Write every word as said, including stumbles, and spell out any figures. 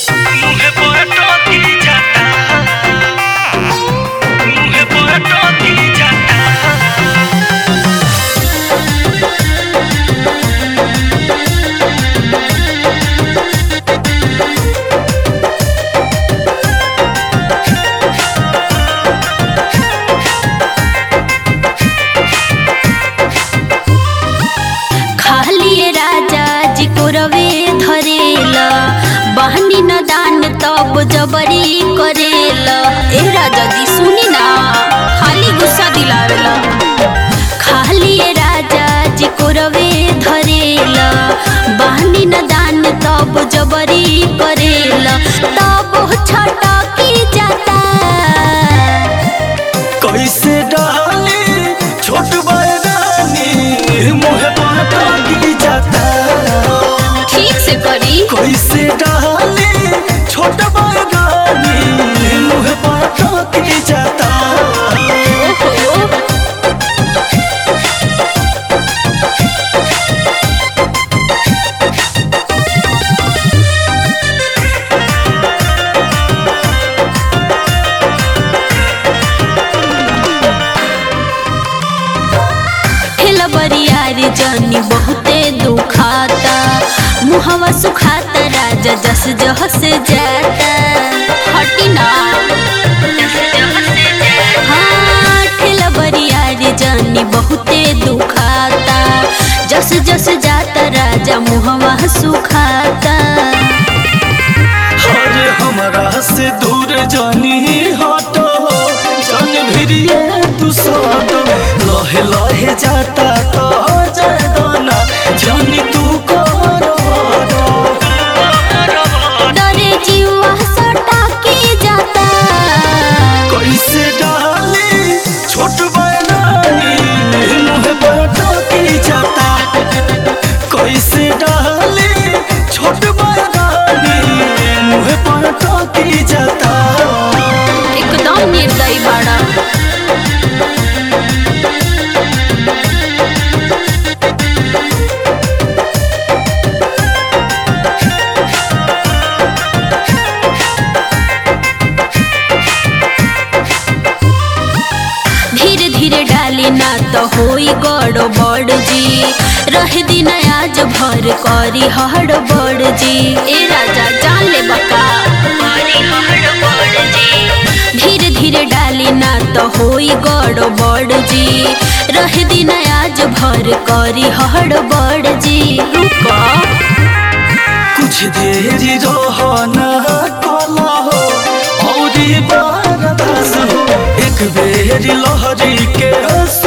मुहे पर टोकी जाता, मुहे पर टोकी जाता। खाली राजा जी को रवे धरेला बहनी न दान तब जबरी करेला। ए राजा जी सुनी ना, खाली गुस्सा दिलावेला। खाली राजा जी को रवे धरेला बहनी न दान तब जबरी करेला, तब छटा की जाता। कैसे डाली छोट बरानी मुहे पर टोकी जाता। ठीक से करी। कैसे डाली छोट बरानी मुहे पर टोकी जाता। ओहो, बरियारी जानी बहुते दुखाता, मुहवा सुखाता राजा जस जहस जाता। हटी ना, हाँ ठेला बरियारी जानी बहुते दुखाता, जस जस जाता राजा मुहवा सुखाता। अरे हमरा से दूर जानी हटो, जान भिरिए तू सटो। लहे लहे जाता तो जरदाना जानी तू करो। डरे जीवा सटा की जाता। कैसे डाली छोट बरानी मुहे पर टोकी जाता। कैसे डाली छोट बरानी मुहे पर टोकी जाता। एकदम निर्दयी बाड़ा। धीरे धीरे डाली ना तो होई गड़ो बड़ जी, रह दिन आज भर करी हड़ बड़ जी। ए राजा जान ले बका, करी हड़ बड़ जी। धीरे धीरे डाली ना तो होई गड़ो बड़ जी, रह दिन आज भर करी हड़ बड़ जी। रुको कुछ देर रहो ना कला हो औरी बरदास हो, एक बेर लहरी के